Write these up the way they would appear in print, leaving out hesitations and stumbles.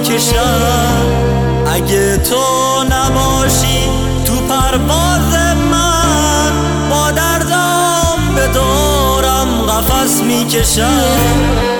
میکشم. اگه تو نباشی تو پرواز من، با دردم به دورم قفس میکشم.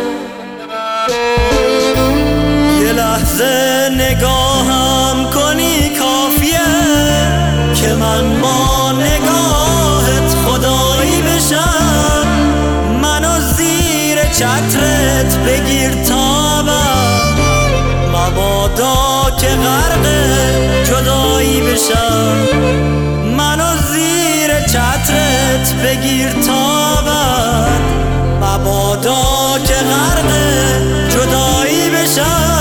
یه لحظه نگاهم کنی کافیه که من با نگاهت خدایی بشم. منو زیر چترت بگیر تابم، مبادا که غرق جدایی بشم. منو زیر چترت بگیر تابم، مبادا که غرق جدایی بشم.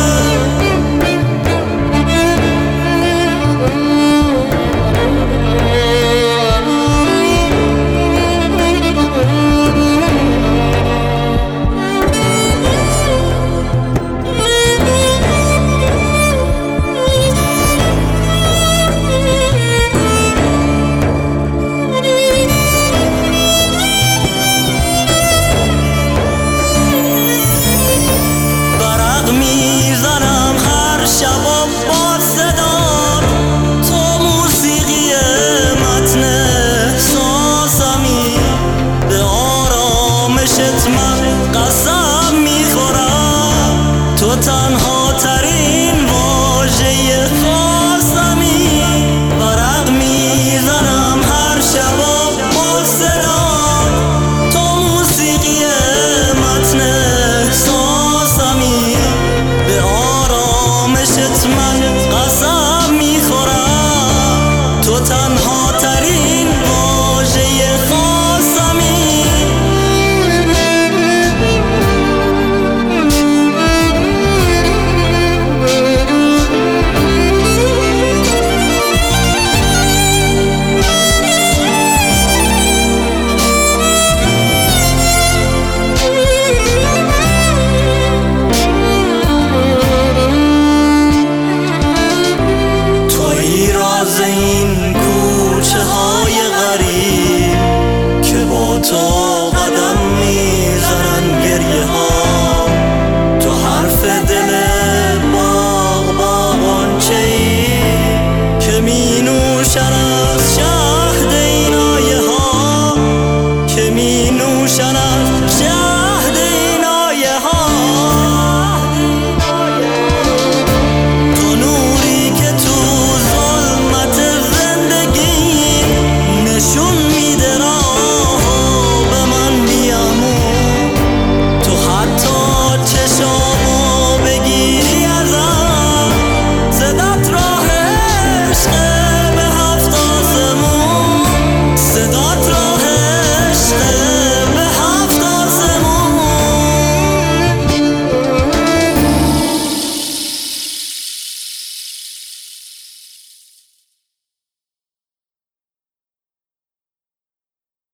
میزنم هر شب و با صدات، تو موسیقی متن احساسمی، به آرامشت من قسم